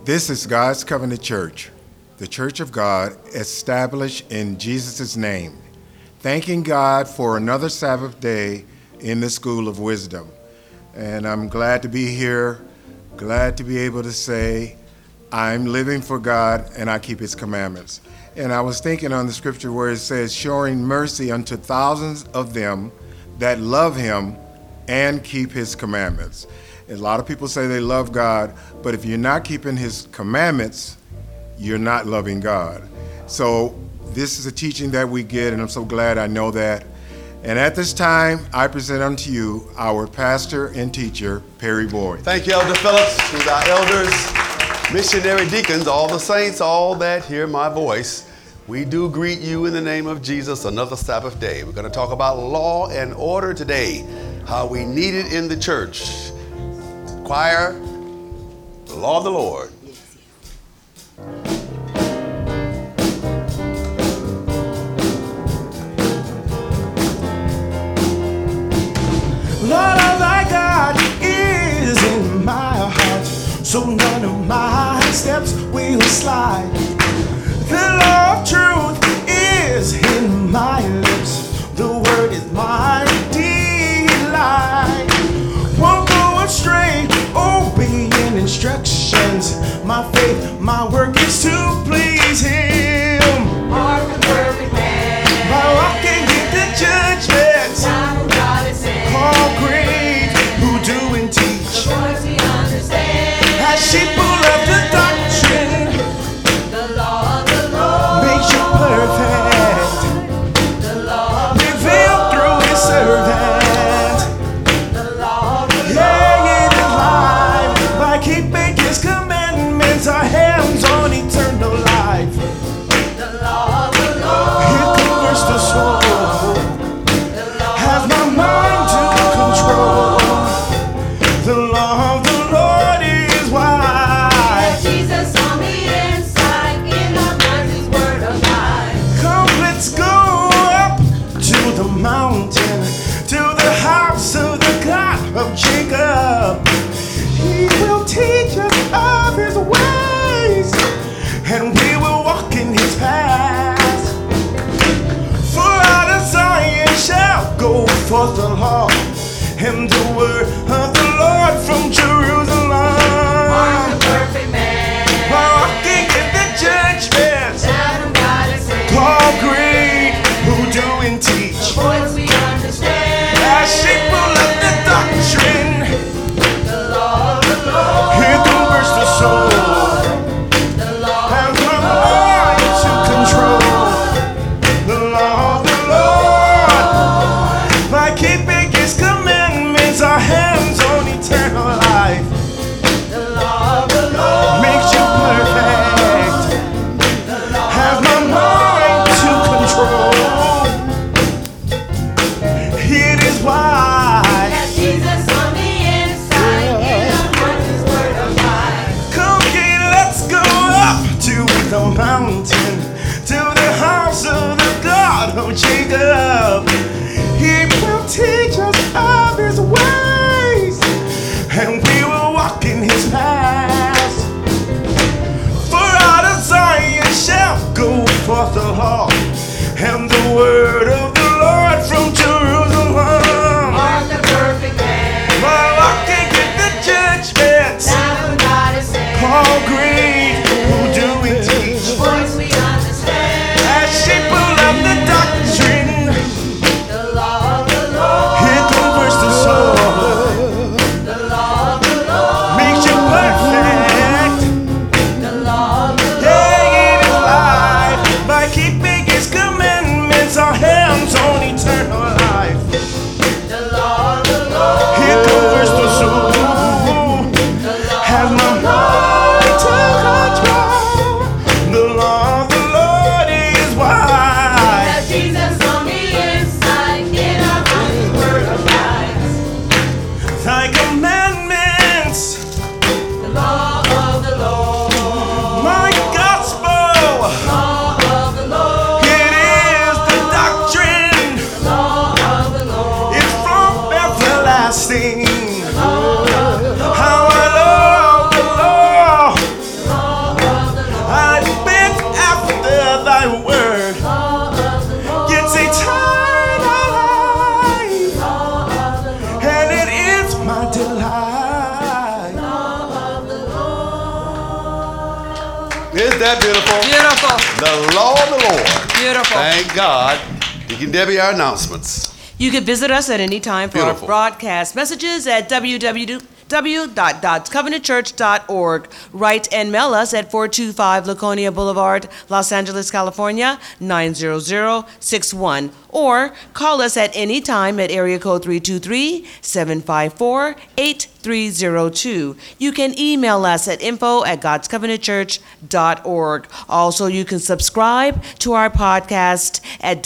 This is God's Covenant Church, the Church of God established in Jesus' name, thanking God for another Sabbath day in the School of Wisdom. And I'm glad to be here, glad to be able to say, I'm living for God and I keep His commandments. And I was thinking on the scripture where it says, showing mercy unto thousands of them that love Him and keep His commandments. A lot of people say they love God, but if you're not keeping His commandments, you're not loving God. So this is a teaching that we get, and I'm so glad I know that. And at this time, I present unto you our pastor and teacher, Perry Boyd. Thank you, Elder Phillips, to our elders, missionary deacons, all the saints, all that hear my voice. We do greet you in the name of Jesus, another Sabbath day. We're going to talk about law and order today, how we need it in the church. Choir, the law of the Lord. Lord, thy God is in my heart, so none of my steps will slide. The law of truth is in my lips, the word is my delight. Won't go astray, obeying instructions. My faith, my work is to please Him. Mark the perfect man. By walking in the judgments, Time God is in. all great who do and teach. The voice we understand. As sheep who love the doctrine, The law of the Lord. makes you perfect. The law of the Revealed through His servant. The law of the Yeah, it is life. By keeping His commandments, our hands on eternal life. The law of the Lord. It converts the soul. The law Has my mind to control. The law of the Lord is wise. Jesus on the inside. In our minds His word of life. Come, let's go up to the mountain, to the house of the God of Jacob. He will teach us of His ways, and we will walk in His paths. For out of Zion shall go forth the law, and the word of the Lord from Jerusalem. Mark the perfect man. Walking in the judgments, Time God is in. all great who do and The teach. voice we understand. As sheep who love the doctrine, The law of the Lord. He converts the soul. The law Has my mind to control. The law of the Lord. By keeping His commandments, our hands on eternal life. The law of the Lord. Makes you perfect. Has my mind to control. It is why. Has Jesus on the inside. In our hearts His word of life. Come, kid, let's go up to the mountain, to the house of the God of Jacob. He will teach us of His ways, and we will walk in His paths. For out of Zion shall go forth the law, and the word of the Lord from Jerusalem. Mark the perfect man. By walking in the judgments, Time God is in. all great who do and The teach. voice we understand. As sheep who love the doctrine, The law of the Lord. it converts the soul. The law of the Lord. Makes you perfect. The law of the Yeah, it is life. By keeping His commandments, our hands on eternal life. The law of the Lord. It converts the soul. The law Has my mind to Isn't that beautiful? Beautiful. The law of the Lord. Beautiful. Thank God. Deacon Debbie, our announcements. You can visit us at any time for Beautiful. our broadcast messages at www.godscovenantchurch.org. Write and mail us at 425 Laconia Boulevard, Los Angeles, California, 90061. Or call us at any time at area code 323-754-8302. You can email us at info@godscovenantchurch.org. Also, you can subscribe to our podcast at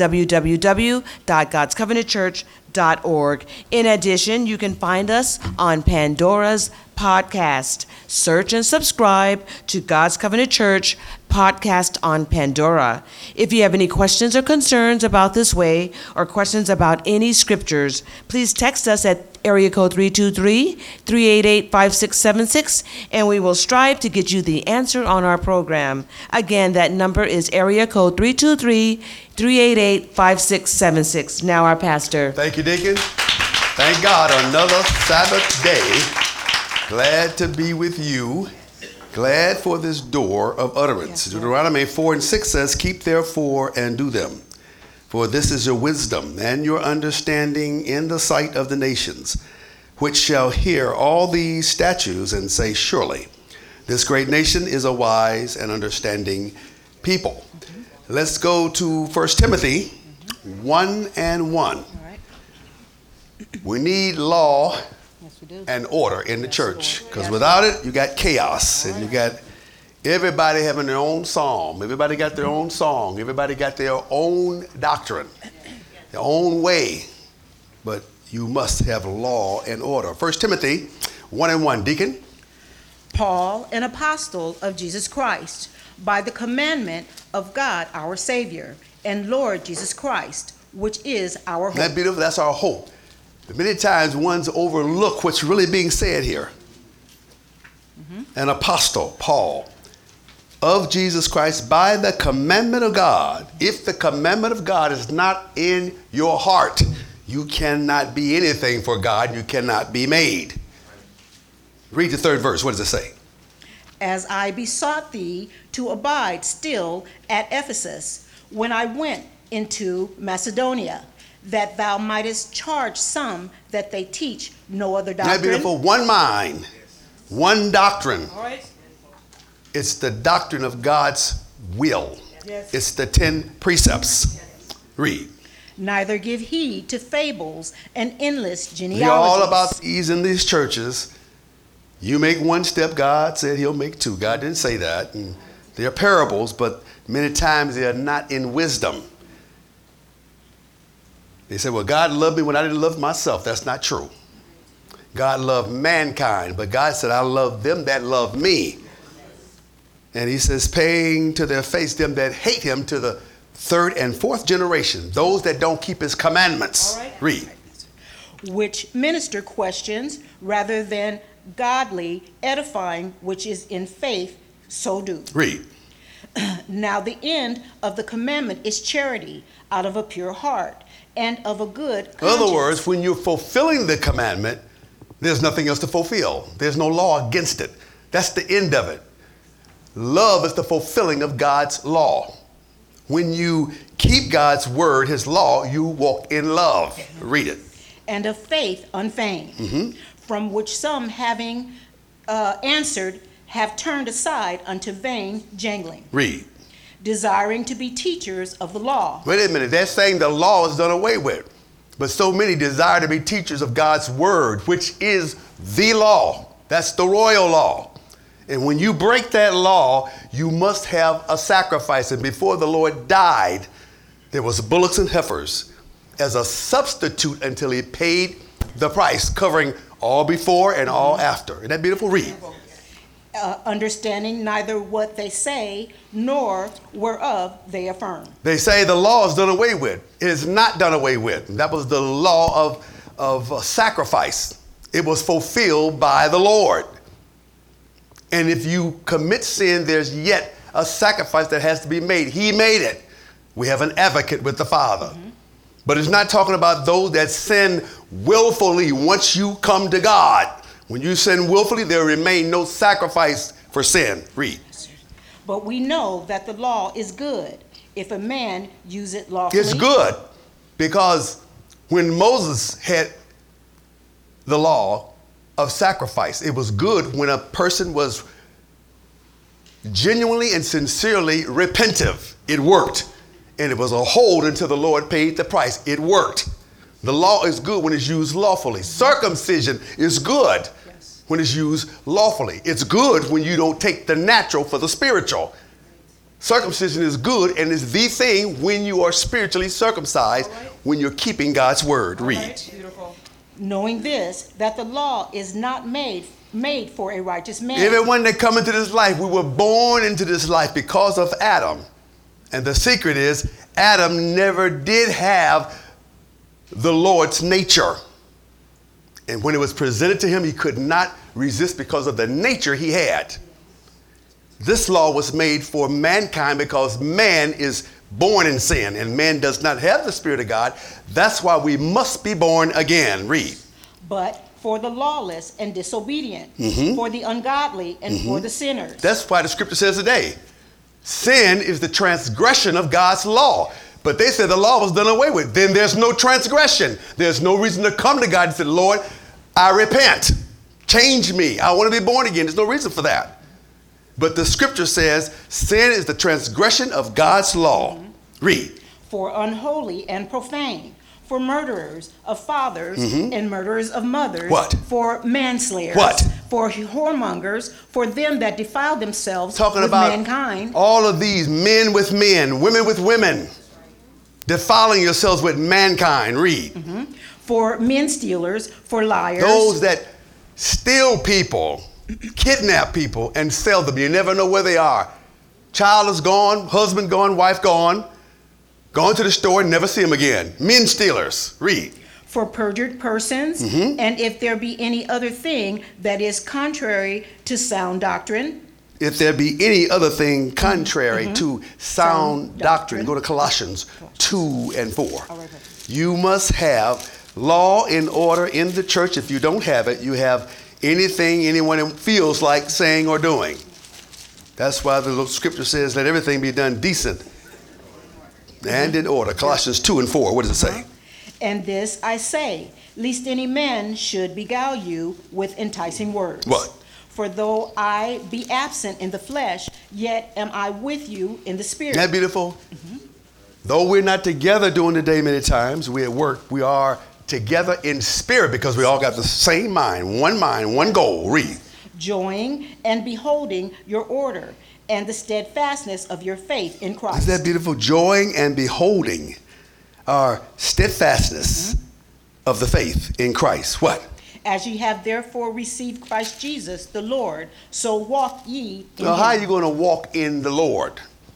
www.godscovenantchurch.org. In addition, you can find us on Pandora's podcast. Search and subscribe to God's Covenant Church podcast on Pandora. If you have any questions or concerns about this way or questions about any scriptures, please text us at area code 323-388-5676, and we will strive to get you the answer on our program. Again, that number is area code 323-388-5676. Now our pastor. Thank you, Deacon. Thank God, another Sabbath day. Glad to be with you. Glad for this door of utterance. Yes, Deuteronomy 4:6 says, keep therefore and do them. For this is your wisdom and your understanding in the sight of the nations, which shall hear all these statutes and say, surely, this great nation is a wise and understanding people. Mm-hmm. Let's go to 1 Timothy 1:1. All right. We need law Yes, we do. and order in the church, because Yes, without it, you got chaos, and you got everybody having their own psalm. Everybody got their own song. Everybody got their own doctrine, their own way. But you must have law and order. 1 Timothy 1:1, Deacon. Paul, an apostle of Jesus Christ, by the commandment of God our Savior and Lord Jesus Christ, which is our hope. Isn't that beautiful? That's our hope. But many times ones overlook what's really being said here. An apostle, Paul, of Jesus Christ by the commandment of God. If the commandment of God is not in your heart, you cannot be anything for God. You cannot be made. Read the third verse. What does it say? As I besought thee to abide still at Ephesus, when I went into Macedonia, that thou mightest charge some that they teach no other Isn't that doctrine. beautiful? One mind, one doctrine. All right. It's the doctrine of God's will. Yes. It's the 10 precepts. Read. Neither give heed to fables and endless genealogies. We're all about these in these churches. You make one step, God said he'll make two. God didn't say that. And they're parables, but many times they are not in wisdom. They say, well, God loved me when I didn't love myself. That's not true. God loved mankind, but God said, I love them that love me. And he says, paying to their face them that hate him to the third and fourth generation, those that don't keep his commandments. All right. Read. Which minister questions rather than godly edifying, which is in faith, so do. Read. Now the end of the commandment is charity out of a pure heart and of a good In conscience. other words, when you're fulfilling the commandment, there's nothing else to fulfill. There's no law against it. That's the end of it. Love is the fulfilling of God's law. When you keep God's word, his law, you walk in love. Read it. And of faith unfeigned, from which some having answered have turned aside unto vain jangling, Read. desiring to be teachers of the law. Wait a minute. They're saying the law is done away with. But so many desire to be teachers of God's word, which is the law. That's the royal law. And when you break that law, you must have a sacrifice. And before the Lord died, there was bullocks and heifers as a substitute until he paid the price, covering all before and all after. Isn't that beautiful? Read. Understanding neither what they say nor whereof they affirm. They say the law is done away with. It is not done away with. That was the law of sacrifice. It was fulfilled by the Lord. And if you commit sin, there's yet a sacrifice that has to be made. He made it. We have an advocate with the Father. But it's not talking about those that sin willfully once you come to God. When you sin willfully, there remain no sacrifice for sin. Read. But we know that the law is good if a man use it lawfully. It's good because when Moses had the law of sacrifice, it was good when a person was genuinely and sincerely repentive. It worked. And it was a hold until the Lord paid the price. It worked. The law is good when it's used lawfully. Circumcision is good when it's used lawfully. It's good when you don't take the natural for the spiritual. Circumcision is good and is the thing when you are spiritually circumcised, when you're keeping God's word. Read. Knowing this, that the law is not made for a righteous man. Everyone that come into this life, we were born into this life because of Adam. And the secret is Adam never did have the Lord's nature. And when it was presented to him, he could not resist because of the nature he had. This law was made for mankind because man is born in sin and man does not have the Spirit of God. That's why we must be born again. Read. But for the lawless and disobedient, for the ungodly and for the sinners. That's why the scripture says today, sin is the transgression of God's law. But they said the law was done away with. Then there's no transgression. There's no reason to come to God and say, Lord, I repent. Change me. I want to be born again. There's no reason for that. But the scripture says sin is the transgression of God's law. Read. For unholy and profane, for murderers of fathers and murderers of mothers. What? For manslayers. What? For whoremongers, for them that defile themselves Talking with about mankind. all of these, men with men, women with women, defiling yourselves with mankind. Read. For men stealers, for liars. Those that steal people, kidnap people, and sell them. You never know where they are. Child is gone, husband gone, wife gone to the store and never see him again. Men stealers. Read. For perjured persons, and if there be any other thing that is contrary to sound doctrine. If there be any other thing contrary to sound doctrine, go to Colossians 2 and 4. You must have law in order in the church. If you don't have it, you have anything anyone feels like saying or doing. That's why the scripture says, let everything be done decent and in order. Colossians 2 and 4. What does it say? And this I say, lest any man should beguile you with enticing words. What? For though I be absent in the flesh, yet am I with you in the spirit. Isn't that beautiful? Though we're not together during the day many times, we're at work, we are together in spirit because we all got the same mind, one goal. Read. Joying and beholding your order and the steadfastness of your faith in Christ. Isn't that beautiful? Joying and beholding our steadfastness of the faith in Christ. What? As ye have therefore received Christ Jesus the Lord, so walk ye in Now, how are him. you going to walk in the Lord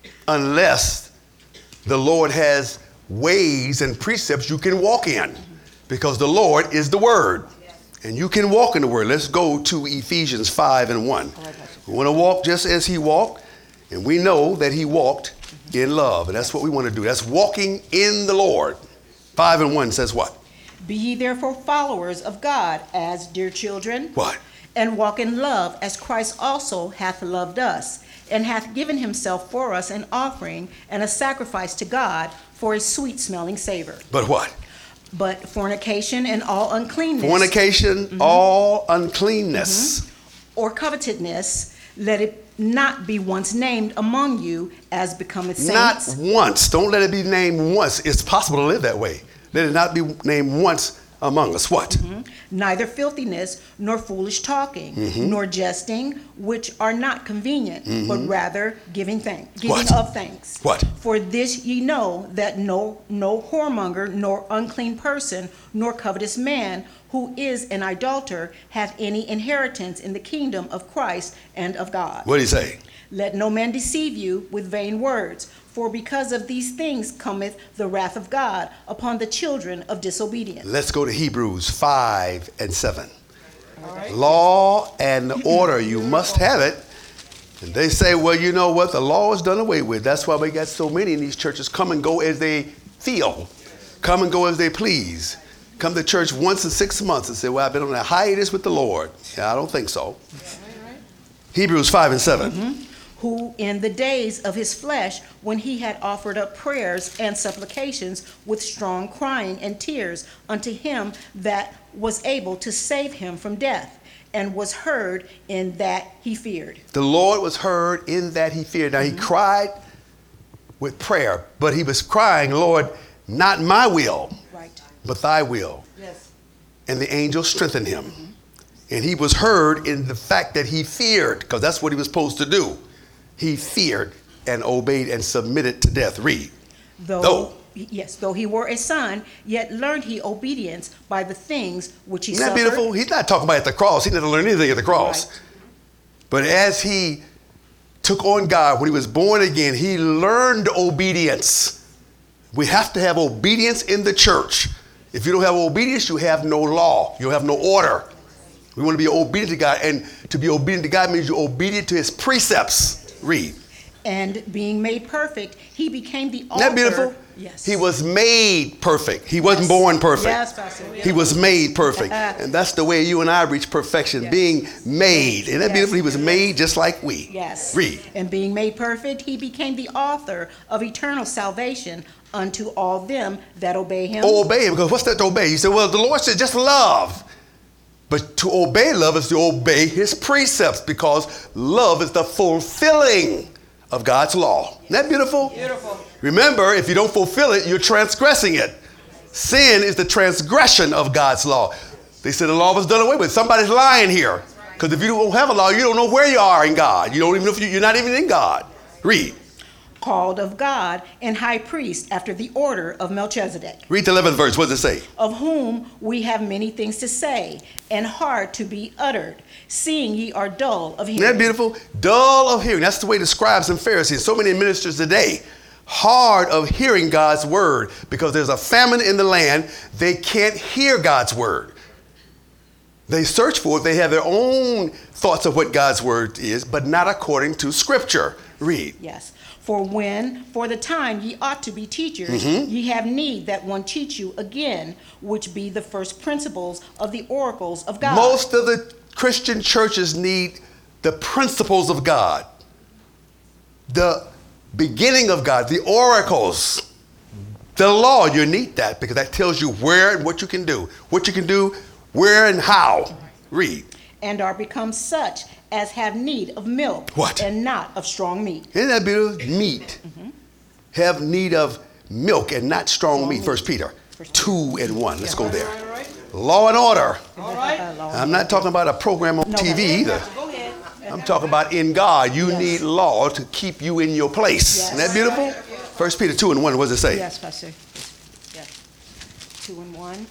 unless the Lord has ways and precepts you can walk in? Because the Lord is the Word. And you can walk in the Word. Let's go to Ephesians 5 and 1. We want to walk just as He walked, and we know that He walked in love. And that's what we want to do. That's walking in the Lord. 5 and 1 says what? Be ye therefore followers of God as dear children. What? And walk in love as Christ also hath loved us, and hath given himself for us an offering and a sacrifice to God for a sweet smelling savor. But what? But fornication and all uncleanness. Fornication, all uncleanness. Or covetousness, let it not be once named among you as becometh saints. Not once. Don't let it be named once. It's possible to live that way. Let it not be named once among us. What? Neither filthiness, nor foolish talking, nor jesting, which are not convenient, but rather giving What? of thanks. What? For this ye know that no whoremonger, nor unclean person, nor covetous man, who is an idolater, hath any inheritance in the kingdom of Christ and of God. What did he say? Let no man deceive you with vain words, for because of these things cometh the wrath of God upon the children of disobedience. Let's go to Hebrews 5 and 7. Law and order, you must have it. And they say, well, you know what? The law is done away with. That's why we got so many in these churches come and go as they feel, come and go as they please. Come to church once in 6 months and say, well, I've been on a hiatus with the Lord. Yeah, I don't think so. Hebrews 5 and 7. Who in the days of his flesh, when he had offered up prayers and supplications with strong crying and tears unto him that was able to save him from death, and was heard in that he feared. The Lord was heard in that he feared. Now he cried with prayer, but he was crying, Lord, not my will, Right. but thy will. Yes. And the angel strengthened him. And he was heard in the fact that he feared, because that's what he was supposed to do. He feared and obeyed and submitted to death. Read. Though Though he were a son, yet learned he obedience by the things which he Isn't that suffered. beautiful? He's not talking about at the cross. He didn't learn anything at the cross. Right. But as he took on God, when he was born again, he learned obedience. We have to have obedience in the church. If you don't have obedience, you have no law. You have no order. We want to be obedient to God. And to be obedient to God means you're obedient to his precepts. Read. And being made perfect, he became the Isn't author. that beautiful? Yes. He was made perfect. He wasn't born perfect. Yes, Pastor. He was made perfect. And that's the way you and I reach perfection, Yes. being made. Isn't that Yes. beautiful? He was made just like we. Yes. Read. And being made perfect, he became the author of eternal salvation unto all them that obey him. Oh, obey him, because what's that to obey? You say, well, the Lord said just love. But to obey love is to obey his precepts, because love is the fulfilling of God's law. Isn't that beautiful? Beautiful. Remember, if you don't fulfill it, you're transgressing it. Sin is the transgression of God's law. They said the law was done away with. Somebody's lying here. Because if you don't have a law, you don't know where you are in God. You don't even know if you're not even in God. Read. Called of God and high priest after the order of Melchizedek, Read the 11th verse. What does it say? of whom we have many things to say and hard to be uttered, seeing ye are dull of Isn't that hearing. beautiful? Dull of hearing. That's the way the scribes and Pharisees, so many ministers today, hard of hearing God's word, because there's a famine in the land. They can't hear God's word. They search for it. They have their own thoughts of what God's word is, but not according to scripture. Read. Yes. For the time ye ought to be teachers, ye have need that one teach you again, which be the first principles of the oracles of God. Most of the Christian churches need the principles of God, the beginning of God, the oracles, the law. You need that, because that tells you where and what you can do, where and how. Read. And are become such as have need of milk, What? and not of strong meat. Isn't that beautiful? Meat. Have need of milk and not strong meat. 1 Peter 2:1. Let's go there. Law and order. I'm not talking about a program on TV either. Go ahead. I'm talking about in God. You Yes. need law to keep you in your place. Yes. Isn't that beautiful? 1 Peter 2:1. What does it say? Yes, Pastor. Yes. 2 and 1.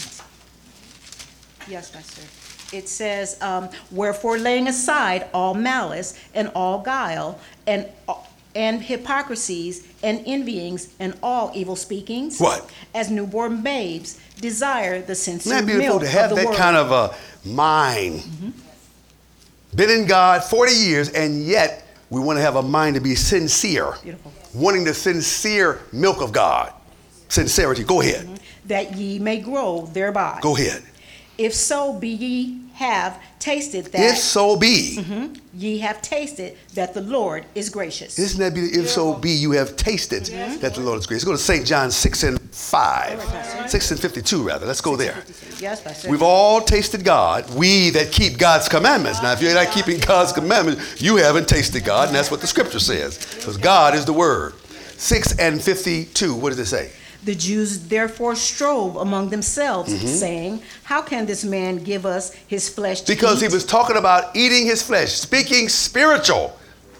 Yes, Pastor. It says, wherefore laying aside all malice and all guile and hypocrisies and envyings and all evil speakings. What? As newborn babes desire the Isn't sincere that beautiful milk to have of the that word. kind of a mind? Been in God 40 years, and yet we want to have a mind to be sincere. Beautiful. Wanting the sincere milk of God. Sincerity. Go ahead. That ye may grow thereby. Go ahead. If so be ye have tasted that. If so be. Ye have tasted that the Lord is gracious. Isn't that beautiful? If so be you have tasted that the Lord is gracious. Let's go to St. John 6:5. 6:52 rather. Let's go there. Yes, Pastor. We've all tasted God, we that keep God's commandments. Now, if you're not keeping God's commandments, you haven't tasted God, and that's what the scripture says. Because God is the word. 6:52, what does it say? The Jews therefore strove among themselves, saying, how can this man give us his flesh to Because eat? he was talking about eating his flesh, speaking spiritual.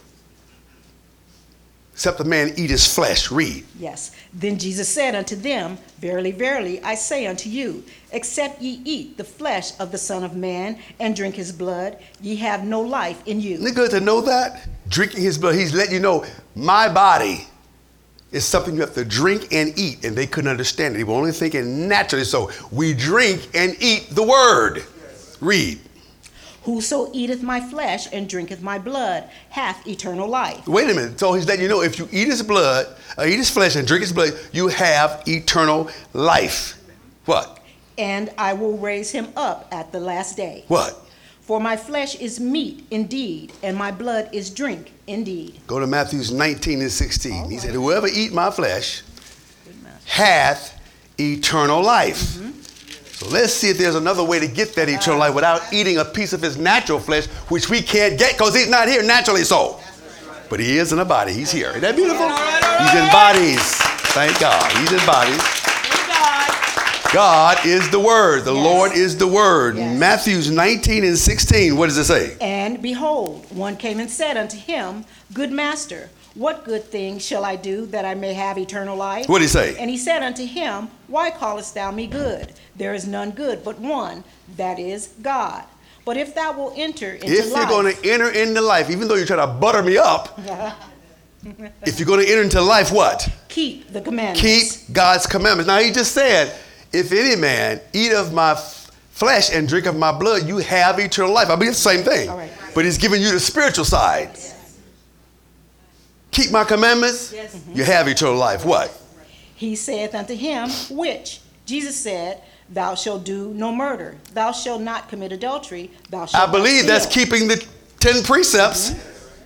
Except the man eat his flesh. Read. Yes. Then Jesus said unto them, verily, verily, I say unto you, except ye eat the flesh of the Son of Man and drink his blood, ye have no life in you. Isn't it good to know that? Drinking his blood, he's letting you know, my body is something you have to drink and eat. And they couldn't understand it. They were only thinking naturally. So we drink and eat the word. Read. Whoso eateth my flesh and drinketh my blood hath eternal life. Wait a minute. So he's letting you know, if you eat his blood, eat his flesh and drink his blood, you have eternal life. What? And I will raise him up at the last day. What? For my flesh is meat indeed, and my blood is drink indeed. Go to Matthew 19 and 16. He said, whoever eat my flesh hath eternal life. So let's see if there's another way to get that eternal life without eating a piece of his natural flesh, which we can't get because he's not here naturally so. But he is in a body. He's here. Isn't that beautiful? He's in bodies. Thank God. He's in bodies. God is the Word. The Lord is the Word. Yes. Matthew 19 and 16. What does it say? And behold, one came and said unto him, Good master, what good thing shall I do that I may have eternal life? What did he say? And he said unto him, Why callest thou me good? There is none good but one, that is God. But if thou wilt enter into life. If you're going to enter into life, even though you're trying to butter me up, if you're going to enter into life, what? Keep the commandments. Keep God's commandments. Now he just said, if any man eat of my flesh and drink of my blood, you have eternal life. I mean, it's the same thing. All right. But he's giving you the spiritual side. Keep my commandments, you have eternal life. What? He saith unto him, Which? Jesus said, Thou shalt do no murder. Thou shalt not commit adultery. Thou shalt I believe not that's steal. keeping the 10 precepts.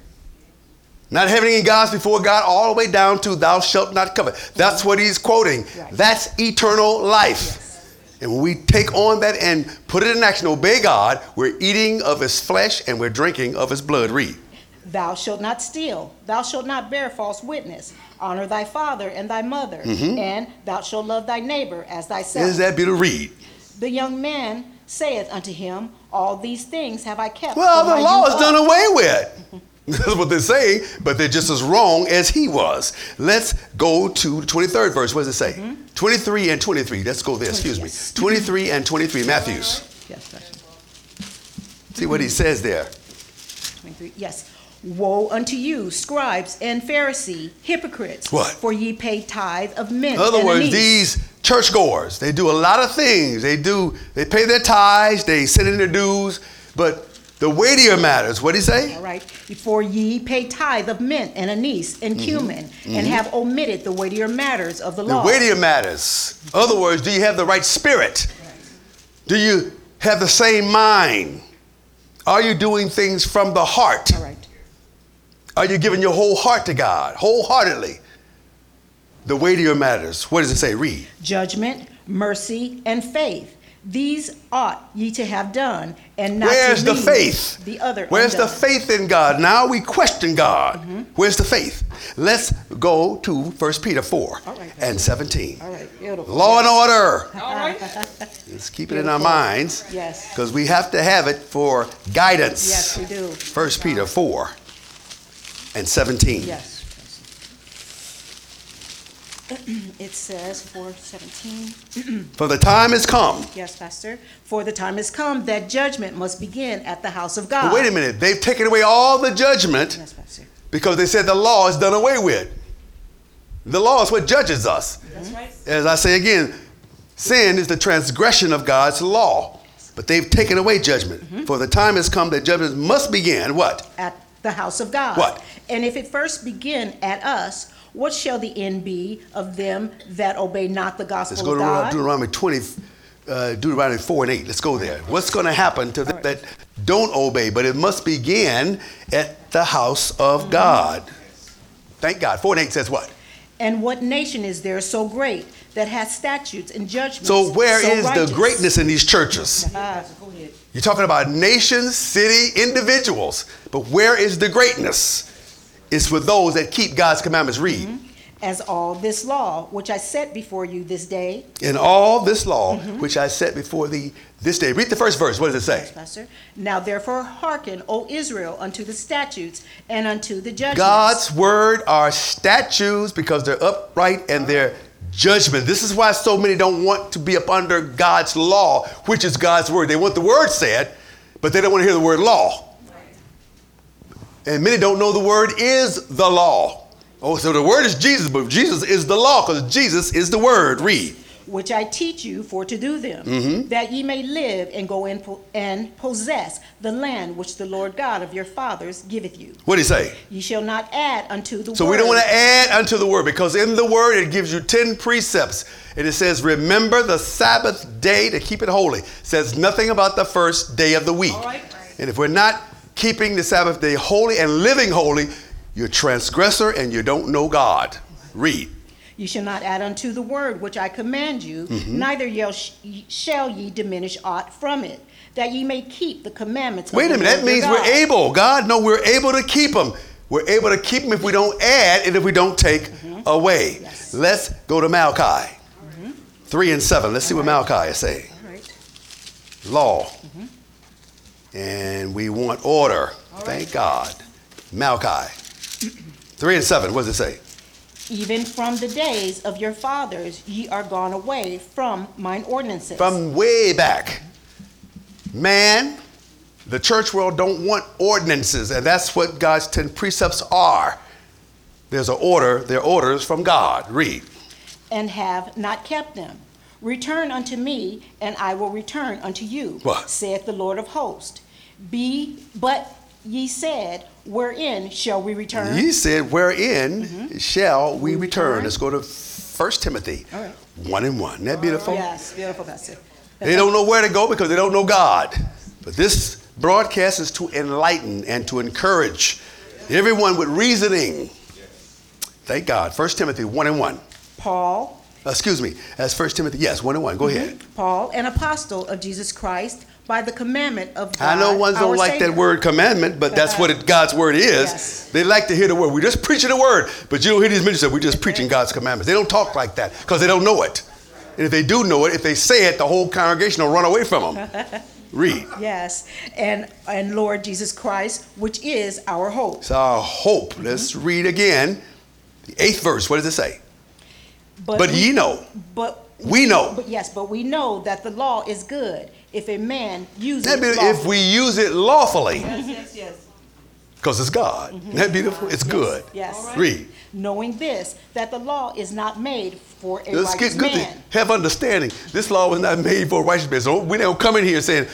Not having any gods before God, all the way down to thou shalt not covet. That's what he's quoting. Right. That's eternal life. And when we take on that and put it in action, obey God, we're eating of his flesh and we're drinking of his blood. Read. Thou shalt not steal. Thou shalt not bear false witness. Honor thy father and thy mother. And thou shalt love thy neighbor as thyself. Is that beautiful? Read. The young man saith unto him, All these things have I kept. Well, from the my law youth is done up." away with. That's what they're saying, but they're just as wrong as he was. Let's go to the 23rd verse. What does it say? 23 and 23. Let's go there. Excuse me. 23 and 23. Matthews. Yes, Pastor. See what he says there. 23. Yes. Woe unto you, scribes and Pharisees, hypocrites! What? For ye pay tithe of mint. In other and words, anise. these churchgoers, they do a lot of things. They pay their tithes, they send in their dues, but the weightier matters, what did he say? All right. For ye pay tithe of mint and anise and cumin, and have omitted the weightier matters of the The law. weightier matters. In other words, do you have the right spirit? Do you have the same mind? Are you doing things from the heart? All right. Are you giving your whole heart to God, wholeheartedly? The weightier matters. What does it say? Read. Judgment, mercy, and faith. These ought ye to have done, and not Where's to the leave faith? the other Where's the undone. faith in God? Now we question God. Where's the faith? Let's go to 1 Peter 4 All right. and 17. All right, beautiful. Law and order. All right. Let's keep it in our minds. Yes. Because we have to have it for guidance. Yes, we do. 1 Peter 4 and 17. Yes. It says 4:17. For the time has come. Yes, Pastor. For the time has come that judgment must begin at the house of God. But wait a minute. They've taken away all the judgment Yes, Pastor. because they said the law is done away with. The law is what judges us. That's right. As I say again, sin is the transgression of God's law. But they've taken away judgment. For the time has come that judgment must begin. What? At the house of God. What? And if it first begin at us, what shall the end be of them that obey not the Let's gospel go of to God? Deuteronomy 4 and 8. Let's go there. What's going to happen to them that don't obey? But it must begin at the house of God. Thank God. 4 and 8 says what? And what nation is there so great that hath statutes and judgments So where so is righteous? the greatness in these churches? Go ahead. You're talking about nations, city, individuals. But where is the greatness? It's for those that keep God's commandments. Read. As all this law, which I set before you this day, In all this law, which I set before thee this day. Read the first verse. What does it say? Pastor. Now therefore hearken, O Israel, unto the statutes and unto the judgments. God's word are statutes because they're upright and they're judgment. This is why so many don't want to be up under God's law, which is God's word. They want the word said, but they don't want to hear the word law. And many don't know the word is the law. Oh, so the word is Jesus, but Jesus is the law because Jesus is the word. Read. Which I teach you for to do them, that ye may live and go in and possess the land which the Lord God of your fathers giveth you. What did he say? Ye shall not add unto the So word. we don't want to add unto the word because in the word it gives you 10 precepts. And it says, remember the Sabbath day to keep it holy. It says nothing about the first day of the week. All right. And if we're not keeping the Sabbath day holy and living holy, you're a transgressor and you don't know God. Read. You shall not add unto the word which I command you, neither shall ye diminish aught from it, that ye may keep the commandments Wait a of the minute, Lord that means your we're God. able. God, no, we're able to keep them. We're able to keep them if we don't add and if we don't take away. Yes. Let's go to Malachi 3 and 7. Let's see what Malachi is saying. All right. Law. And we want order. Thank God. Malachi 3 and 7. What does it say? Even from the days of your fathers ye are gone away from mine ordinances. From way back. Man, the church world don't want ordinances, and that's what God's 10 precepts are. There's an order, they're orders from God. Read. And have not kept them. Return unto me, and I will return unto you, What? saith the Lord of hosts. But ye said, wherein shall we return? He said, wherein shall we return? Let's go to 1 Timothy All right. 1 and 1. Isn't that beautiful? Yes, beautiful, Pastor. They don't know where to go because they don't know God. But this broadcast is to enlighten and to encourage everyone with reasoning. Thank God. 1 Timothy 1 and 1. Paul, Excuse me. That's 1 Timothy. Yes, 1 and 1. Go ahead. Paul, an apostle of Jesus Christ, by the commandment of God, I know ones our don't like Savior. that word commandment, but that's what God's word is. Yes. They like to hear the word. We're just preaching the word. But you don't hear these ministers say, we're just preaching God's commandments. They don't talk like that because they don't know it. And if they do know it, if they say it, the whole congregation will run away from them. Read. Yes, and Lord Jesus Christ, which is our hope. It's our hope. Let's read again. The 8th verse. What does it say? But ye know. But We know. But we know that the law is good if a man uses That it means if lawfully. we use it lawfully, Yes. because it's God. Isn't that beautiful? It's good. Yes. Read. Knowing this, that the law is not made for a Let's righteous get good man. to have understanding. This law was not made for a righteous man. So we don't come in here saying,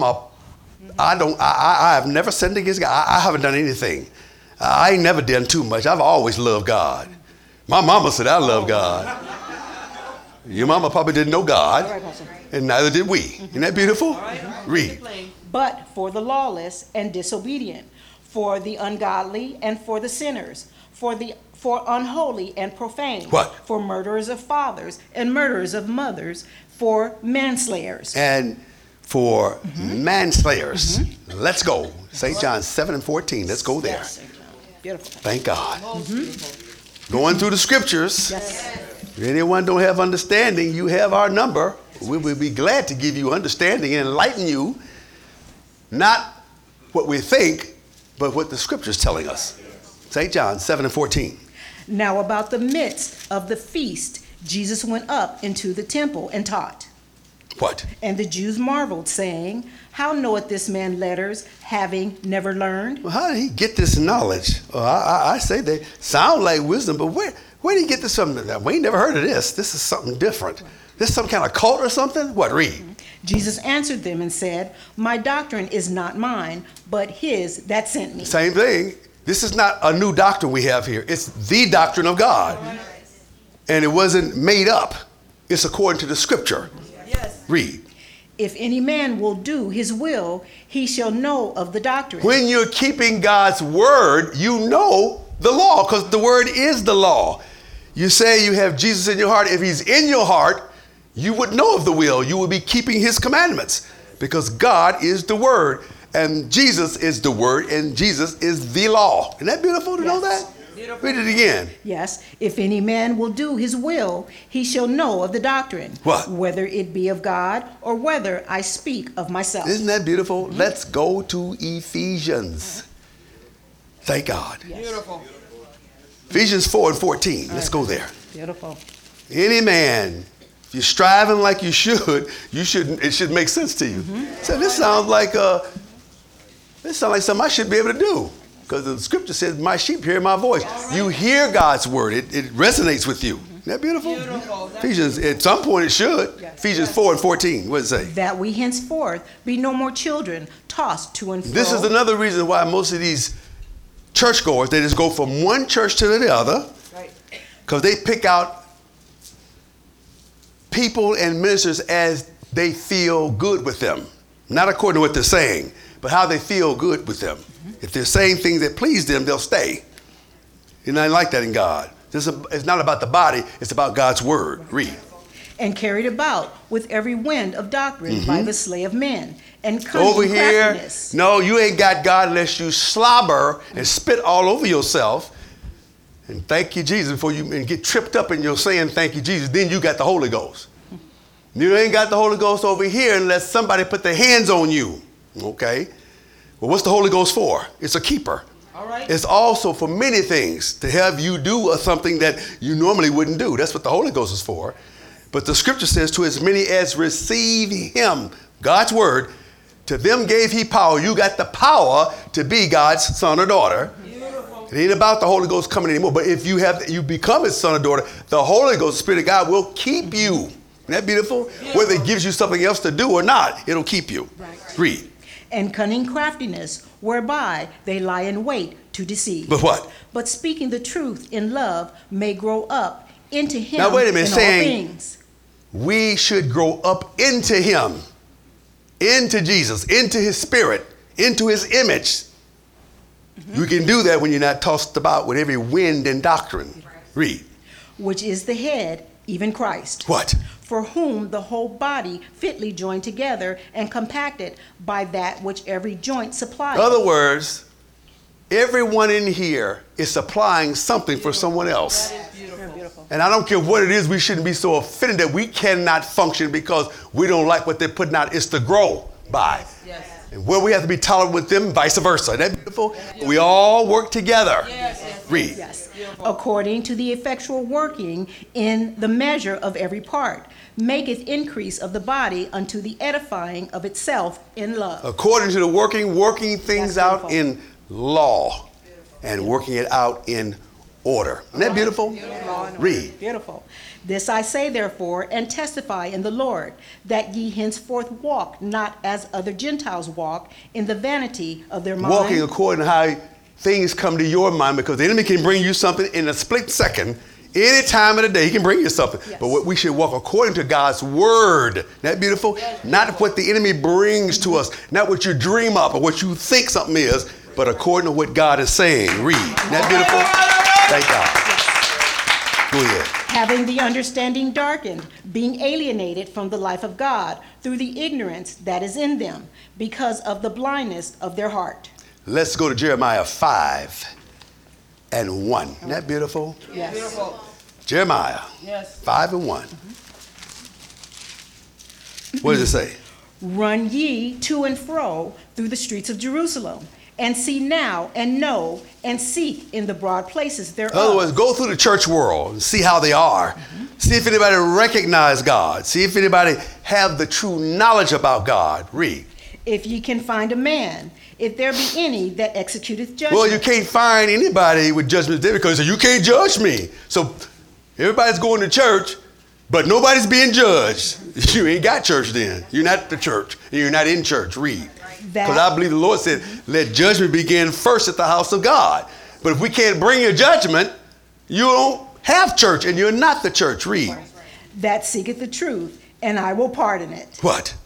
I have never sinned against God. I haven't done anything. I ain't never done too much. I've always loved God. My mama said I love God. Your mama probably didn't know God, All right, Pastor. and neither did we. Isn't that beautiful? Read. But for the lawless and disobedient, for the ungodly and for the sinners, for unholy and profane, What? for murderers of fathers and murderers of mothers, for manslayers. And for manslayers. Let's go. St. John 7 and 14. Let's go there. Yes. Beautiful. Thank God. Going through the scriptures. Yes. If anyone don't have understanding, you have our number. We will be glad to give you understanding and enlighten you. Not what we think, but what the scripture's telling us. St. John 7 and 14. Now about the midst of the feast, Jesus went up into the temple and taught. What? And the Jews marveled, saying, How knoweth this man letters, having never learned? Well, how did he get this knowledge? Well, I say they sound like wisdom, but where did he get this from? We ain't never heard of this. This is something different. This is some kind of cult or something? What? Read. Jesus answered them and said, My doctrine is not mine, but his that sent me. Same thing. This is not a new doctrine we have here. It's the doctrine of God. And it wasn't made up. It's according to the scripture. Yes. Read. If any man will do his will, he shall know of the doctrine. When you're keeping God's word, you know the law, because the word is the law. You say you have Jesus in your heart. If he's in your heart, you would know of the will. You would be keeping his commandments, because God is the word, and Jesus is the word, and Jesus is the law. Isn't that beautiful to know that? Beautiful. Read it again. Yes, if any man will do his will, he shall know of the doctrine. What? Whether it be of God or whether I speak of myself. Isn't that beautiful? Let's go to Ephesians. Thank God. Beautiful. Ephesians 4 and 14. Let's go there. Beautiful. Any man, if you're striving like you should, it should make sense to you. So this sounds like something I should be able to do. Because the scripture says, my sheep hear my voice. You hear God's word. It resonates with you. Isn't that beautiful? Beautiful. Ephesians, at some point it should. Ephesians 4 and 14. What does it say? That we henceforth be no more children, tossed to and fro. This is another reason why most of these churchgoers, they just go from one church to the other. Right. Because they pick out people and ministers as they feel good with them. Not according to what they're saying, but how they feel good with them. If they're saying things that please them, they'll stay. And I like that in God. It's not about the body, it's about God's word. Read. And carried about with every wind of doctrine by the slay of men, and cunning Over here, craftiness. no, you ain't got God unless you slobber and spit all over yourself. And thank you, Jesus, before you and get tripped up in your saying thank you, Jesus, then you got the Holy Ghost. You ain't got the Holy Ghost over here unless somebody put their hands on you. Okay? Well, what's the Holy Ghost for? It's a keeper. All right. It's also for many things to have you do something that you normally wouldn't do. That's what the Holy Ghost is for. But the scripture says, to as many as receive him, God's word, to them gave he power. You got the power to be God's son or daughter. Beautiful. It ain't about the Holy Ghost coming anymore. But if you become his son or daughter, the Holy Ghost, the Spirit of God, will keep you. Isn't that beautiful? Whether it gives you something else to do or not, it'll keep you. Right. Read. And cunning craftiness, whereby they lie in wait to deceive. But what? But speaking the truth in love may grow up into him Now wait a minute, in all saying things. we should grow up into him, into Jesus, into his spirit, into his image. You can do that when you're not tossed about with every wind and doctrine. Read. Which is the head, even Christ. What? For whom the whole body fitly joined together and compacted by that which every joint supplies. In other words, everyone in here is supplying something for someone else. Beautiful. And I don't care what it is, we shouldn't be so offended that we cannot function because we don't like what they're putting out. It's to grow by. Yes. And where we have to be tolerant with them, vice versa. Isn't that beautiful? We all work together. Read. Yes. According to the effectual working in the measure of every part, maketh increase of the body unto the edifying of itself in love. According to the working things That's out beautiful. in law and working it out in order. Isn't that beautiful? Read. Beautiful. This I say therefore, and testify in the Lord, that ye henceforth walk not as other Gentiles walk, in the vanity of their mind. Walking according to how things come to your mind, because the enemy can bring you something in a split second. Any time of the day, he can bring you something. Yes. But what we should walk according to God's word. Isn't that beautiful? Not what the enemy brings to us, not what you dream up or what you think something is, but according to what God is saying. Read. Isn't that beautiful? Thank God. Go ahead. Having the understanding darkened, being alienated from the life of God through the ignorance that is in them, because of the blindness of their heart. Let's go to Jeremiah 5 and 1. Isn't that beautiful? Yes. Beautiful. Jeremiah Yes. 5 and 1. What does it say? Run ye to and fro through the streets of Jerusalem, and see now, and know, and seek in the broad places thereof. In other words, go through the church world and see how they are. See if anybody recognize God. See if anybody have the true knowledge about God. Read. If ye can find a man, if there be any that executeth judgment. Well, you can't find anybody with judgment there because you can't judge me. So everybody's going to church, but nobody's being judged. You ain't got church then. You're not the church. And you're not in church. Read. Because I believe the Lord said, let judgment begin first at the house of God. But if we can't bring your judgment, you don't have church and you're not the church. Read. That seeketh the truth, and I will pardon it. What?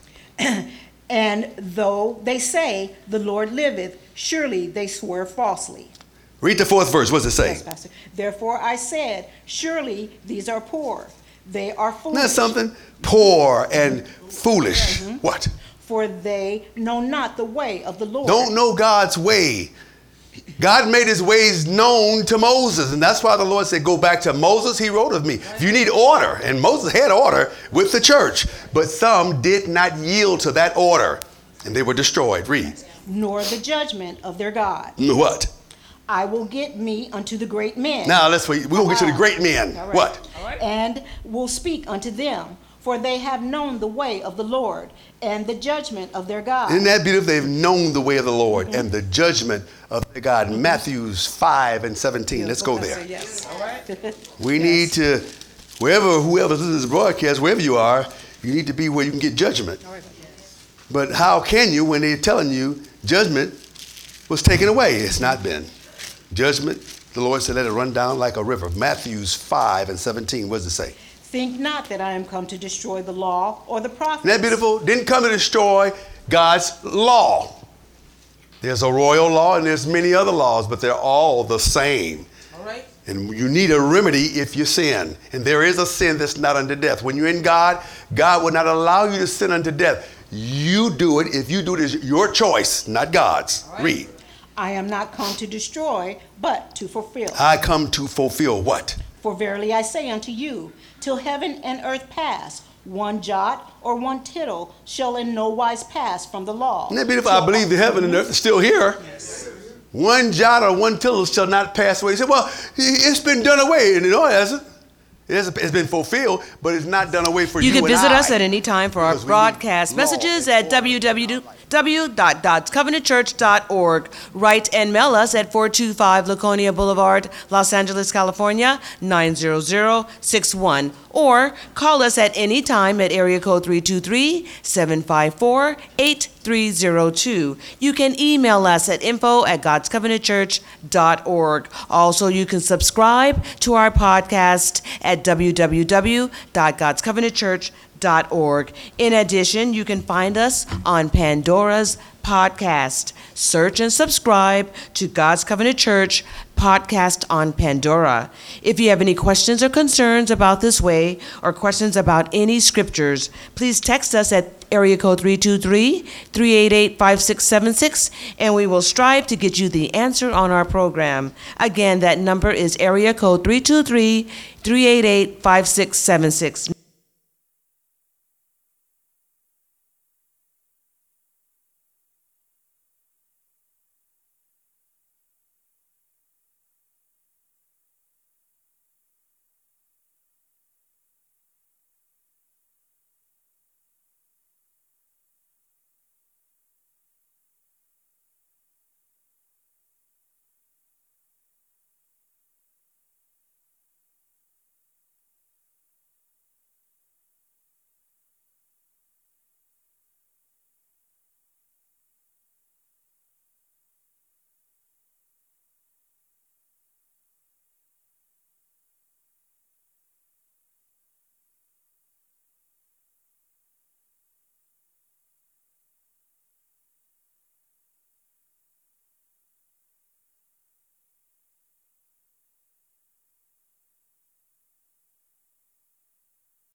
And though they say, the Lord liveth, surely they swear falsely. Read the 4th verse. What does it say? Yes, Pastor. Therefore I said, surely these are poor. They are foolish. Isn't that something? Poor and foolish. What? For they know not the way of the Lord. Don't know God's way. God made his ways known to Moses. And that's why the Lord said, go back to Moses. He wrote of me. If you need order, and Moses had order with the church, but some did not yield to that order and they were destroyed. Read. Nor the judgment of their God. What? I will get me unto the great men. Now let's wait. We're going to get to the great men. All right. What? And will speak unto them, for they have known the way of the Lord and the judgment of their God. Isn't that beautiful? They've known the way of the Lord and the judgment of their God. Matthew 5 and 17. Let's go there. Yes. All right. We need to, whoever listens to this broadcast, wherever you are, you need to be where you can get judgment. But how can you when they're telling you judgment was taken away? It's not been. Judgment, the Lord said, let it run down like a river. Matthew 5 and 17. What does it say? Think not that I am come to destroy the law or the prophets. Isn't that beautiful? Didn't come to destroy God's law. There's a royal law and there's many other laws, but they're all the same. All right. And you need a remedy if you sin. And there is a sin that's not unto death. When you're in God, God will not allow you to sin unto death. You do it. If you do it, it's your choice, not God's. Right. Read. I am not come to destroy, but to fulfill. I come to fulfill what? For verily I say unto you, till heaven and earth pass, one jot or one tittle shall in no wise pass from the law. Isn't that beautiful? I believe the heaven and earth is still here. Yes. One jot or one tittle shall not pass away. You say, well, it's been done away. And no, it hasn't. It's been fulfilled, but it's not done away for you You can and visit I. us at any time for our Because we broadcast need law messages and at www.godscovenantchurch.org. Write and mail us at 425 Laconia Boulevard, Los Angeles, California, 90061. Or call us at any time at area code 323-754-8302. You can email us at info@godscovenantchurch.org. Also, you can subscribe to our podcast at www.godscovenantchurch.org. In addition, you can find us on Pandora's podcast. Search and subscribe to God's Covenant Church podcast on Pandora. If you have any questions or concerns about this way or questions about any scriptures, please text us at area code 323-388-5676, and we will strive to get you the answer on our program. Again, that number is area code 323-388-5676.